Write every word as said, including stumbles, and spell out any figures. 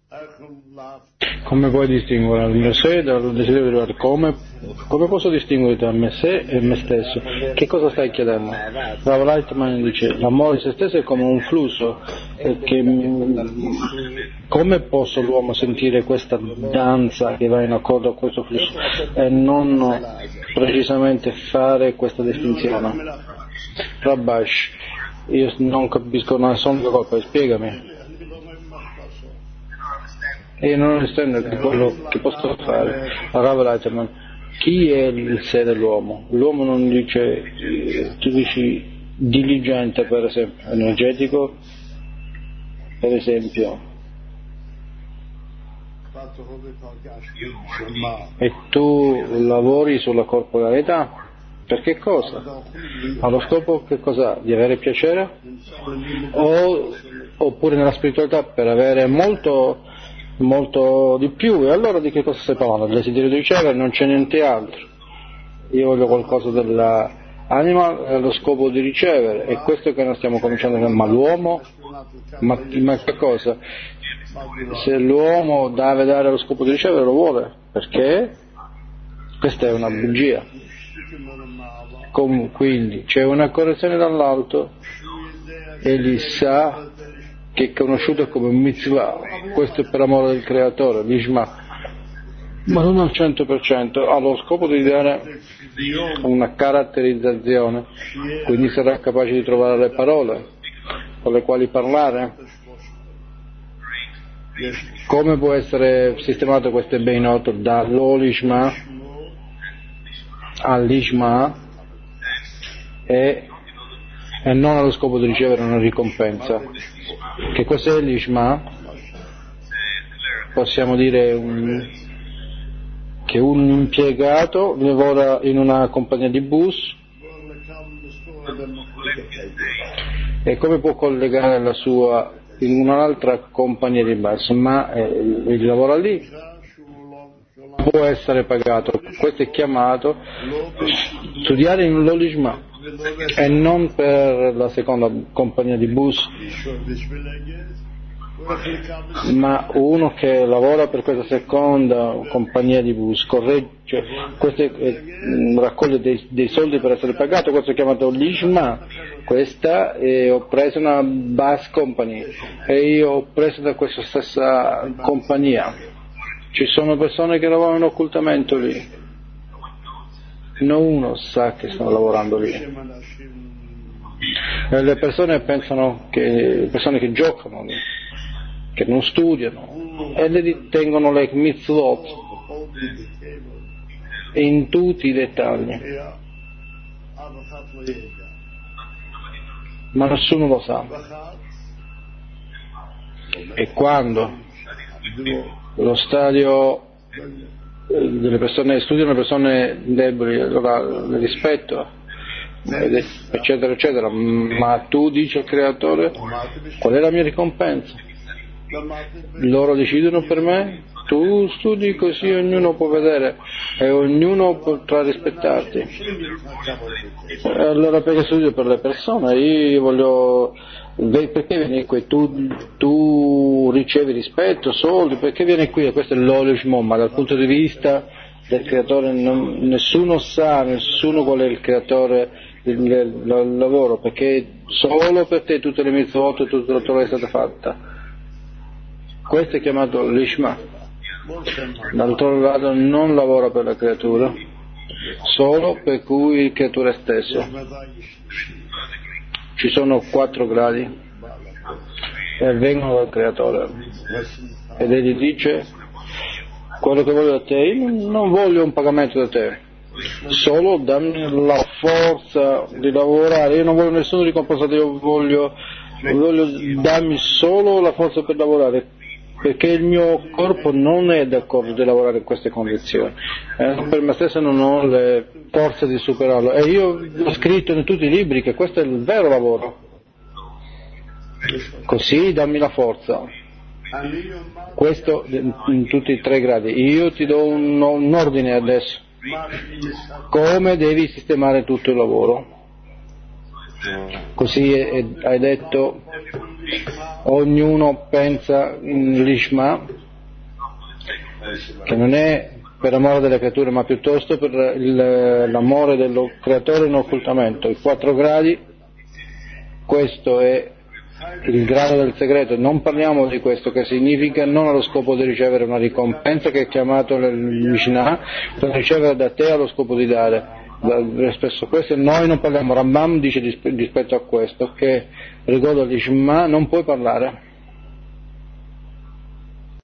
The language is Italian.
Come puoi distinguere il me sé dal desiderio di arrivare? Come, come posso distinguere tra me sé e me stesso? Che cosa stai chiedendo? Rav Lightman dice, l'amore di se stesso è come un flusso, che, come posso l'uomo sentire questa danza che va in accordo a questo flusso e non precisamente fare questa distinzione? Rabash, io non capisco una sola colpa, spiegami. E io non estendo di quello che posso fare. Rav Lightman, chi è il sé dell'uomo? L'uomo non dice, tu dici diligente per esempio, energetico per esempio, e tu lavori sulla corporalità per che cosa? Allo scopo che cosa? Di avere piacere? O, oppure nella spiritualità per avere molto molto di più? E allora di che cosa stai parlando? Del desiderio di ricevere? Non c'è niente altro. Io voglio qualcosa dell'anima allo scopo di ricevere, e questo che noi stiamo cominciando a dire. Ma l'uomo? Ma, ma che cosa? Se l'uomo deve dare allo scopo di ricevere, lo vuole, perché questa è una bugia. Com- quindi c'è una correzione dall'alto, egli sa che è conosciuto come mitzvah, questo è per amore del creatore, l'ishma, ma non al cento per cento, ha lo scopo di dare una caratterizzazione, quindi sarà capace di trovare le parole con le quali parlare. Come può essere sistemato? Questo è ben noto, dall'olishma all'ishma, e, e non allo scopo di ricevere una ricompensa. Che cos'è l'ishma? Possiamo dire un, che un impiegato lavora in una compagnia di bus, e come può collegare la sua in un'altra compagnia di bus? Ma eh, il lavora lì, può essere pagato. Questo è chiamato studiare in l'olishma, e non per la seconda compagnia di bus, ma uno che lavora per questa seconda compagnia di bus corregge, questo è, è, raccoglie dei, dei soldi per essere pagato. Questo è chiamato l'ishma. Questa è, ho preso una bus company e io ho preso da questa stessa compagnia. Ci sono persone che lavorano occultamente lì, non uno sa che stanno lavorando lì, e le persone pensano che le persone che giocano lì, che non studiano, e le tengono le mitzvot in tutti i dettagli, ma nessuno lo sa. E quando lo stadio delle persone che studiano, le persone deboli, allora le rispetto, eccetera eccetera, ma tu dici al creatore qual è la mia ricompensa? Loro decidono per me, tu studi così ognuno può vedere e ognuno potrà rispettarti. E allora perché studio per le persone? Io voglio, perché vieni qui? Tu, tu ricevi rispetto, soldi, perché vieni qui? E questo è l'olishma, ma dal punto di vista del creatore non, nessuno sa, nessuno qual è il creatore del, del, del lavoro, perché solo per te tutte le mitzvot e tutta la Torah è stata fatta. Questo è chiamato l'ishma. D'altro lato non lavora per la creatura, solo per cui il creatore stesso. Ci sono quattro gradi e vengono dal creatore, ed egli dice: quello che voglio da te, io non voglio un pagamento da te, solo dammi la forza di lavorare, io non voglio nessuno ricompensato, io voglio, voglio darmi solo la forza per lavorare, perché il mio corpo non è d'accordo di lavorare in queste condizioni, eh, per me stesso non ho le forze di superarlo, e io ho scritto in tutti i libri che questo è il vero lavoro, così dammi la forza. Questo in tutti e tre i gradi. Io ti do un, un ordine adesso, come devi sistemare tutto il lavoro, così è, è, hai detto ognuno pensa in l'Ishma, che non è per amore delle creature ma piuttosto per il, l'amore del creatore in occultamento. I quattro gradi, questo è il grado del segreto. Non parliamo di questo, che significa non allo scopo di ricevere una ricompensa, che è chiamato nel Mishnah, per ricevere da te allo scopo di dare. Spesso questo noi non parliamo. Rambam dice rispetto a questo che riguardo all'Ishma non puoi parlare.